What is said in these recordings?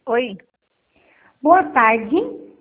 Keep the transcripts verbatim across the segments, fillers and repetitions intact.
Oi, Boa tarde.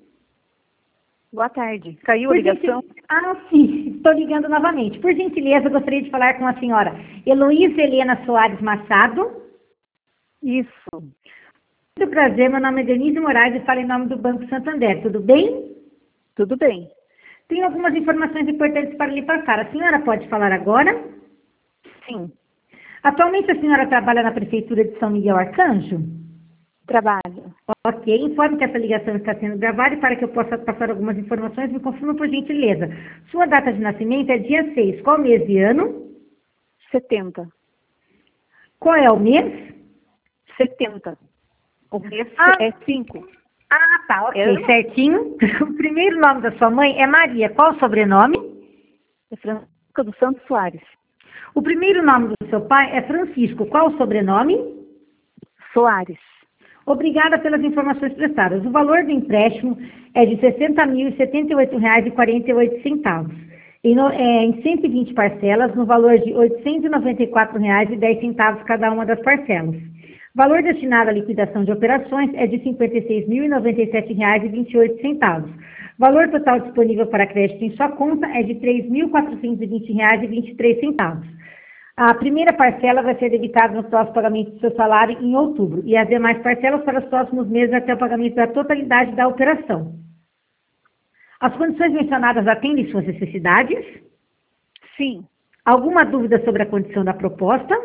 boa tarde. Caiu a Por ligação? gentil- Ah, sim, estou ligando novamente. Por gentileza, gostaria de falar com a senhora Heloísa Helena Soares Machado. Isso, Muito prazer, meu nome é Denise Moraes e falo em nome do Banco Santander, tudo bem? tudo bem. Tenho algumas informações importantes para lhe passar. A senhora pode falar agora? Sim, Atualmente a senhora trabalha na Prefeitura de São Miguel Arcanjo? trabalho. Ok, informe que essa ligação está sendo gravada e para que eu possa passar algumas informações, me confirma por gentileza. Sua data de nascimento é dia seis. Qual mês e ano? setenta. Qual é o mês? setenta. O mês Ah, é cinco. ah, tá, ok, Eu? certinho. O primeiro nome da sua mãe é Maria. Qual o sobrenome? É Francisca dos Santos Soares. O primeiro nome do seu pai é Francisco. Qual o sobrenome? Soares. Obrigada pelas informações prestadas. O valor do empréstimo é de sessenta mil e setenta e oito reais e quarenta e oito centavos. Em, no- é, em cento e vinte parcelas, no valor de oitocentos e noventa e quatro reais e dez centavos cada uma das parcelas. O valor destinado à liquidação de operações é de cinquenta e seis mil e noventa e sete reais e vinte e oito centavos. O valor total disponível para crédito em sua conta é de três mil quatrocentos e vinte reais e vinte e três centavos. A primeira parcela vai ser debitada nos próximos pagamentos do seu salário em outubro e as demais parcelas para os próximos meses até o pagamento da totalidade da operação. As condições mencionadas atendem suas necessidades? Sim. Alguma dúvida sobre a condição da proposta?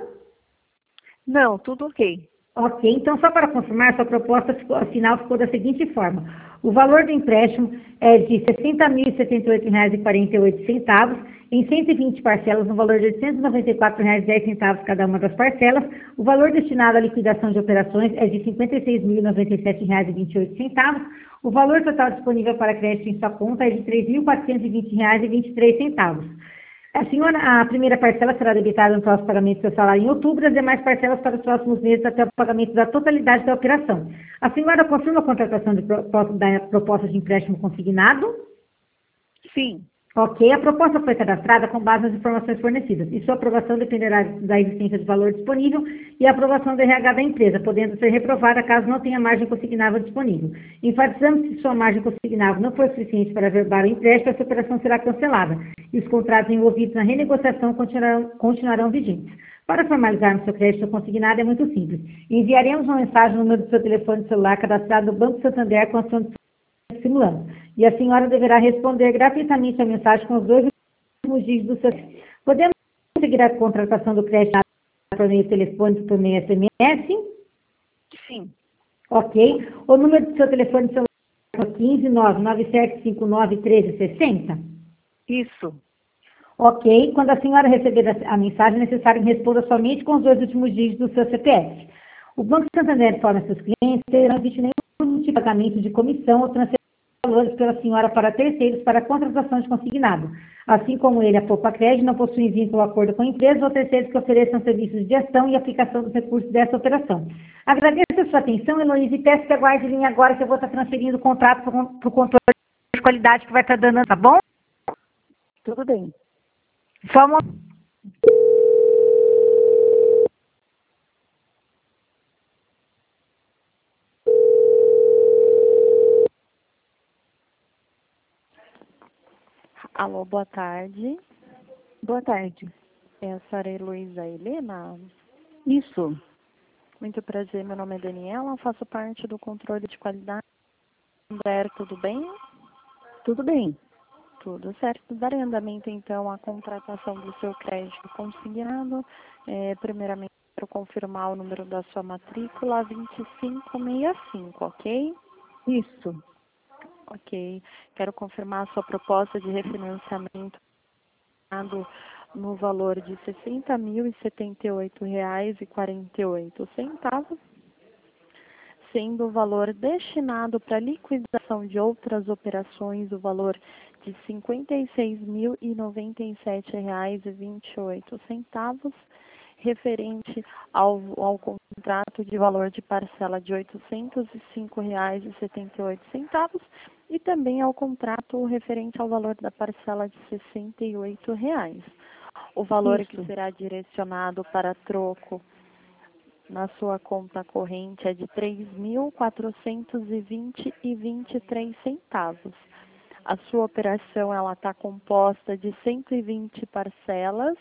Não, tudo ok. Ok, então só para confirmar, sua proposta ficou, final ficou da seguinte forma. O valor do empréstimo é de sessenta mil e setenta e oito reais e quarenta e oito centavos, em cento e vinte parcelas, no valor de oitocentos e noventa e quatro reais e dez centavos cada uma das parcelas. O valor destinado à liquidação de operações é de cinquenta e seis mil e noventa e sete reais e vinte e oito centavos. O valor total disponível para crédito em sua conta é de três mil quatrocentos e vinte reais e vinte e três centavos. A senhora, a primeira parcela será debitada no próximo pagamento do seu salário em outubro, as demais parcelas para os próximos meses até o pagamento da totalidade da operação. A senhora confirma a contratação de proposta, da proposta de empréstimo consignado? Sim. Ok, a proposta foi cadastrada com base nas informações fornecidas e sua aprovação dependerá da existência de valor disponível e a aprovação do R H da empresa, podendo ser reprovada caso não tenha margem consignável disponível. Enfatizamos que se sua margem consignável não for suficiente para averbar o empréstimo, essa operação será cancelada e os contratos envolvidos na renegociação continuarão, continuarão vigentes. Para formalizarmos seu crédito consignado é muito simples. Enviaremos uma mensagem no número do seu telefone celular cadastrado no Banco Santander com as condições simulando. E a senhora deverá responder gratuitamente a mensagem com os dois últimos dígitos do seu. Podemos conseguir a contratação do crédito por meio telefônico, por meio S M S? Sim. Ok. O número do seu telefone celular é quinze nove nove sete cinco nove um três seis zero? Isso. Ok. Quando a senhora receber a a mensagem, é necessário que responda somente com os dois últimos dígitos do seu C P F. O Banco Santander informa seus clientes que não existe nenhum tipo de pagamento de comissão ou transferência de valores pela senhora para terceiros para a contratação de consignado. Assim como ele, a Poupa Crédito não possui vínculo ou acordo com empresas ou terceiros que ofereçam serviços de gestão e aplicação dos recursos dessa operação. Agradeço a sua atenção, Heloísa, e peço que aguarde em linha agora que eu vou estar transferindo o contrato para o controle de qualidade que vai estar dando, tá bom? Tudo bem. Só uma... Alô, boa tarde. Boa tarde. É a senhora Heloísa Helena? Isso. Muito prazer, meu nome é Daniela, faço parte do controle de qualidade. André, tudo bem? Tudo bem. Tudo certo. Darei andamento, então, à contratação do seu crédito consignado. É, primeiramente, quero confirmar o número da sua matrícula, vinte e cinco sessenta e cinco, ok? Isso. Ok. Quero confirmar a sua proposta de refinanciamento no valor de sessenta mil e setenta e oito reais e quarenta e oito centavos, sendo o valor destinado para liquidação de outras operações o valor de cinquenta e seis mil e noventa e sete reais e vinte e oito centavos, referente ao, ao contrato de valor de parcela de oitocentos e cinco reais e setenta e oito centavos e também ao contrato referente ao valor da parcela de sessenta e oito reais. O valor Isso. que será direcionado para troco na sua conta corrente é de três mil quatrocentos e vinte e vinte e três centavos. A sua operação ela está composta de cento e vinte parcelas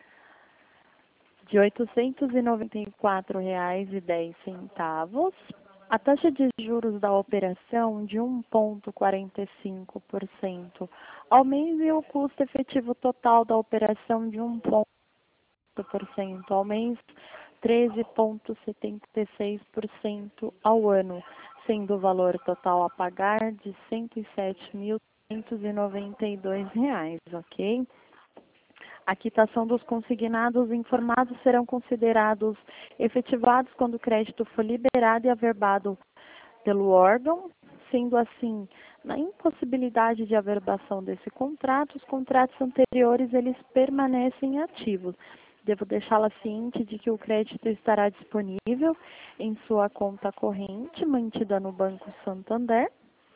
de oitocentos e noventa e quatro reais e dez centavos. A taxa de juros da operação de um vírgula quarenta e cinco por cento ao mês e o custo efetivo total da operação de um vírgula por cento ao mês, treze vírgula setenta e seis por cento ao ano, sendo o valor total a pagar de cento e sete mil quinhentos e noventa e dois reais, ok? A quitação dos consignados informados serão considerados efetivados quando o crédito for liberado e averbado pelo órgão, sendo assim, na impossibilidade de averbação desse contrato, os contratos anteriores eles permanecem ativos. Devo deixá-la ciente de que o crédito estará disponível em sua conta corrente, mantida no Banco Santander,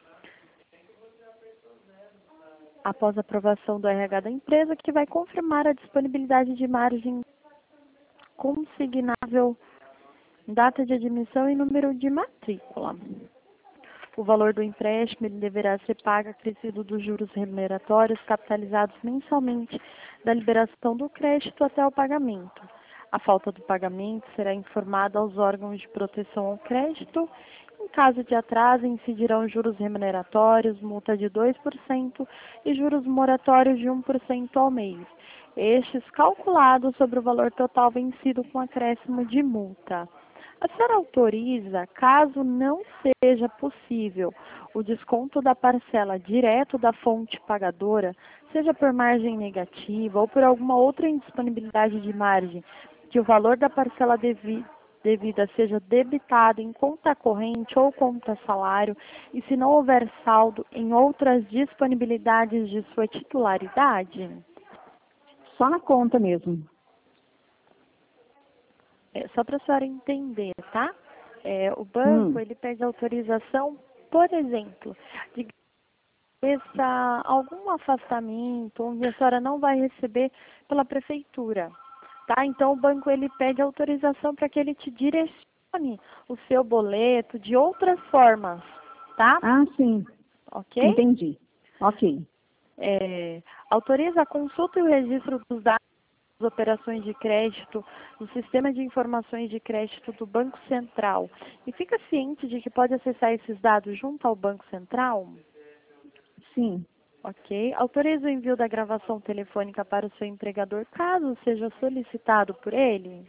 após a aprovação do R H da empresa, que vai confirmar a disponibilidade de margem consignável, data de admissão e número de matrícula. O valor do empréstimo ele deverá ser pago acrescido dos juros remuneratórios capitalizados mensalmente da liberação do crédito até o pagamento. A falta do pagamento será informada aos órgãos de proteção ao crédito. Em caso de atraso, incidirão juros remuneratórios, multa de dois por cento e juros moratórios de um por cento ao mês. Estes calculados sobre o valor total vencido com acréscimo de multa. A senhora autoriza, caso não seja possível, o desconto da parcela direto da fonte pagadora, seja por margem negativa ou por alguma outra indisponibilidade de margem, que o valor da parcela devi, devida seja debitado em conta corrente ou conta salário, e se não houver saldo em outras disponibilidades de sua titularidade? Só na conta mesmo. É, só para a senhora entender, tá? É, o banco, Hum. ele pede autorização, por exemplo, de essa, algum afastamento, onde a senhora não vai receber pela prefeitura, tá? Então, o banco, ele pede autorização para que ele te direcione o seu boleto de outras formas, tá? Ah, sim. Ok? Entendi. Ok. É, autoriza a consulta e o registro dos dados das operações de crédito no Sistema de Informações de Crédito do Banco Central. E fica ciente de que pode acessar esses dados junto ao Banco Central? Sim. Ok. Autoriza o envio da gravação telefônica para o seu empregador, caso seja solicitado por ele?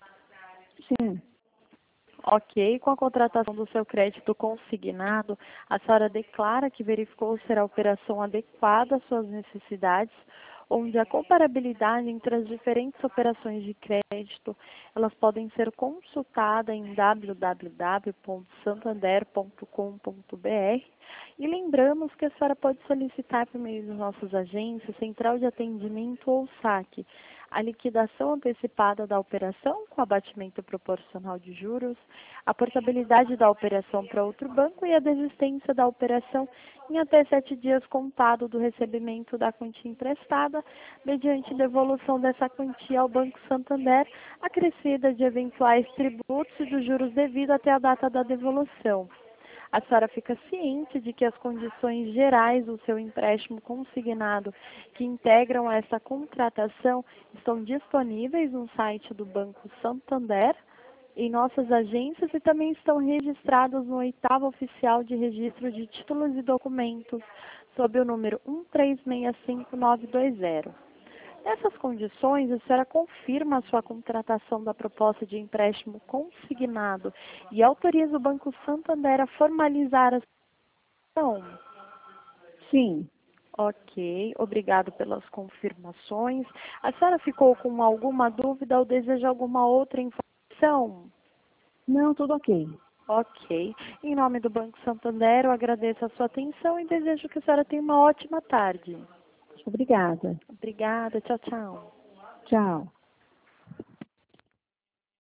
Sim. Ok. Com a contratação do seu crédito consignado, a senhora declara que verificou ser a operação adequada às suas necessidades, onde a comparabilidade entre as diferentes operações de crédito, elas podem ser consultadas em w w w ponto santander ponto com ponto b r. E lembramos que a senhora pode solicitar por meio dos nossos agentes, central de atendimento ou saque, a liquidação antecipada da operação com abatimento proporcional de juros, a portabilidade da operação para outro banco e a desistência da operação em até sete dias contado do recebimento da quantia emprestada, mediante devolução dessa quantia ao Banco Santander, acrescida de eventuais tributos e dos juros devidos até a data da devolução. A senhora fica ciente de que as condições gerais do seu empréstimo consignado que integram essa contratação estão disponíveis no site do Banco Santander, em nossas agências, e também estão registrados no oitavo oficial de registro de títulos e documentos, sob o número um três seis cinco nove dois zero. Nessas condições, a senhora confirma a sua contratação da proposta de empréstimo consignado e autoriza o Banco Santander a formalizar a ação? Sim. Ok, obrigado pelas confirmações. A senhora ficou com alguma dúvida ou deseja alguma outra informação? Não, tudo ok. Ok. Em nome do Banco Santander, eu agradeço a sua atenção e desejo que a senhora tenha uma ótima tarde. Obrigada. Obrigada, tchau, tchau. Tchau.